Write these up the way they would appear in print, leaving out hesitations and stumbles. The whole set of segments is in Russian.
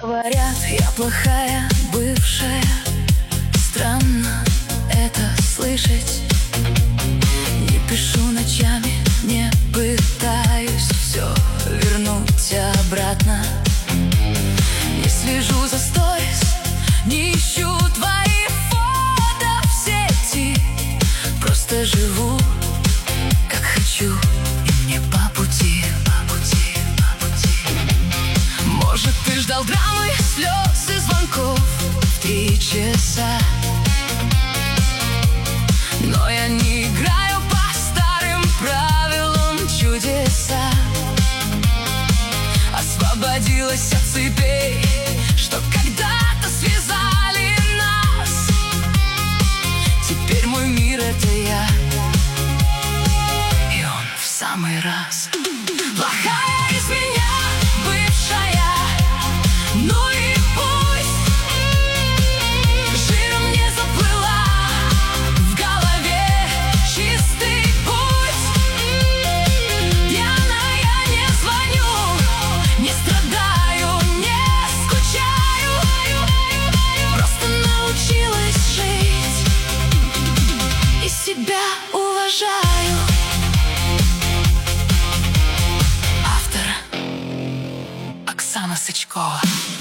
Говорят, я плохая бывшая. Странно это слышать. Не пишу ночами, не пытаюсь все вернуть обратно. Не слежу за сторис, не ищу твои фото в сети. Просто живу как хочу, и мне по пути. Может, ты ждал драмы, слез и звонков в 3 часа, но я не играю по старым правилам чудеса. Освободилась от цепей, что когда-то связали нас. Теперь мой мир — это я, и он в самый раз. Плохая из меня бывшая, ну и пусть. Жиром не заплыла, в голове чистый путь. Пьяная не звоню, не страдаю, не скучаю. Просто научилась жить и себя уважаю. Оксана Сычкова.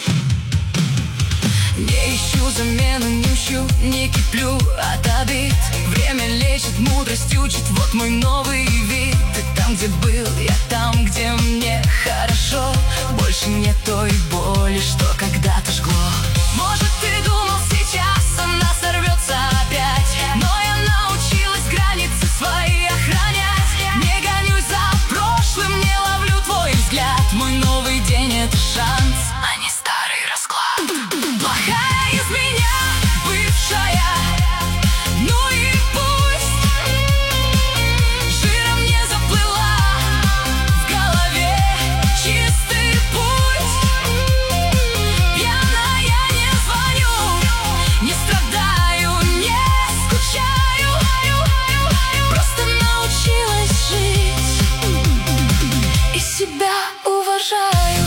Не ищу замену, не ищу, не киплю от обид. Время лечит, мудрость учит, вот мой новый вид. Ты там, где был, я там, где мне хорошо. Больше нет той боли, что когда-то жгло. Может, ты думал, сейчас она сорвется опять, но я научилась границы свои охранять. Не гонюсь за прошлым, не ловлю твой взгляд. Мой новый день — это шанс, а не старый расклад. Плохая из меня бывшая, ну и пусть. Жиром не заплыла, в голове чистый путь. Пьяная не звоню, не страдаю, не скучаю. Просто научилась жить и себя уважаю.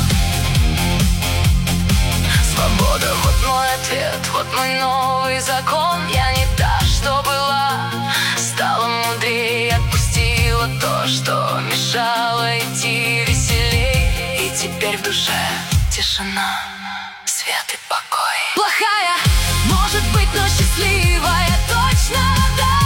Свобода — вот мой ответ, вот мой новый закон. Я не та, что была, стала мудрее, отпустила то, что мешало идти веселей. И теперь в душе тишина, свет и покой. Плохая, может быть, но счастливая точно, да.